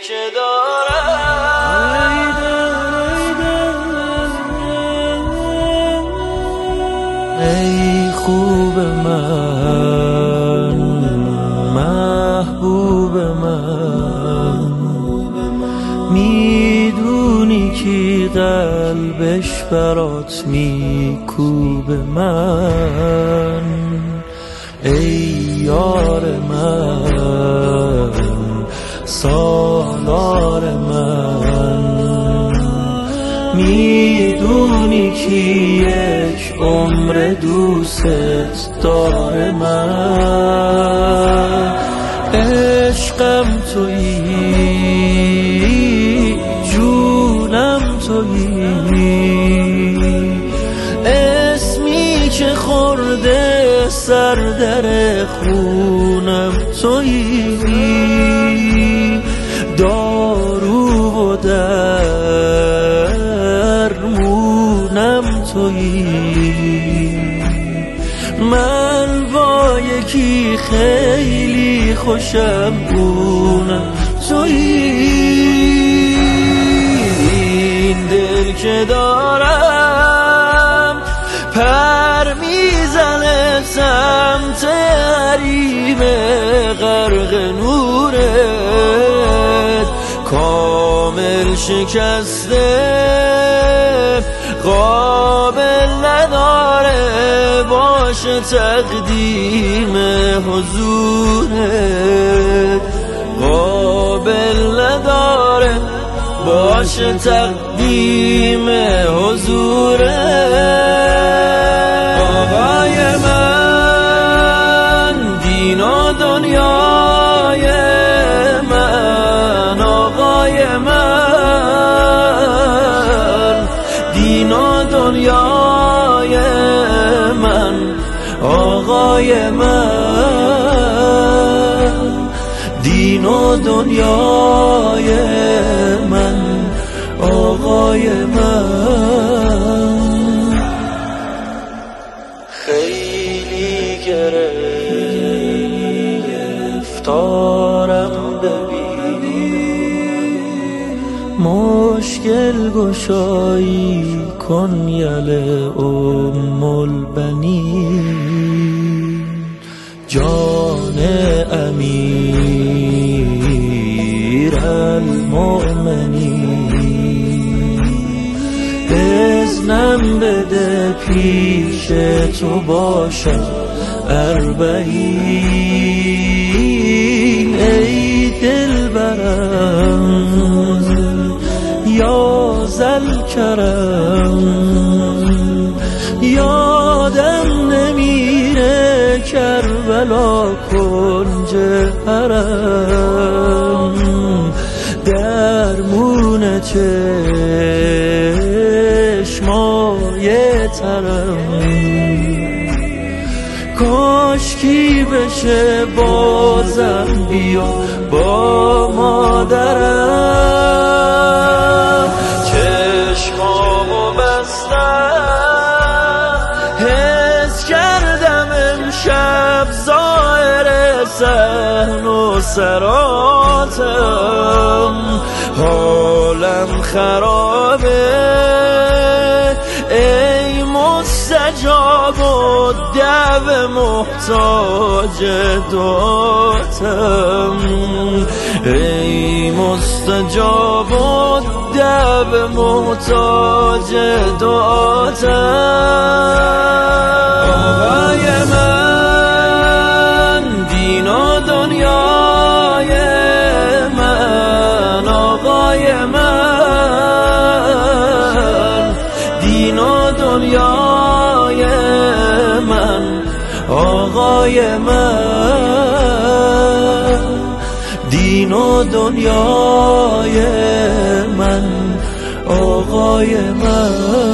که دارم. ای خوب من، محبوب من، میدونی کی قلبش برات میکوب من. ای یار من، سالار من، میدونی کی یک عمر دوست داره من. عشقم تویی، جونم تویی، اسمی که خورده سر در خونم تویی، دارو و درمونم تویی. من با یکی خیلی خوشم، اونم تویی. این دل که دارم پر میزنه سمت حریم غرق نورت، کامل شکسته قابل نداره باشه تقدیم حضورت، قابل نداره باشه تقدیم حضورت. آقای من، دین و دنیای من، آقای من، دین و دنیای من، آقای من، دین و دنیای من، آقای من. خیلی گرفتارم ببین، مشکل گشایی کن یله البنین. جان امیر المؤمنین، اذنم بده پیش تو باشم اربعین. ای دلبرم یا ذوالکرم، یادم نمیره کربلا کنج حرم، درمون چشمای ترم. کاشکی بشه بازم بیا با مادرم، چشمامو بستم حس کردم امشب ظاهر صحن و سراتم، حالم خرابه ای مستجاب و دعو محتاج دعاتم، ای مستجاب و دعو محتاج دعاتم. آقای من، دین و دنیای من، آقای من، دین و دنیای من، آقای من، دین و دنیای من، آقای من.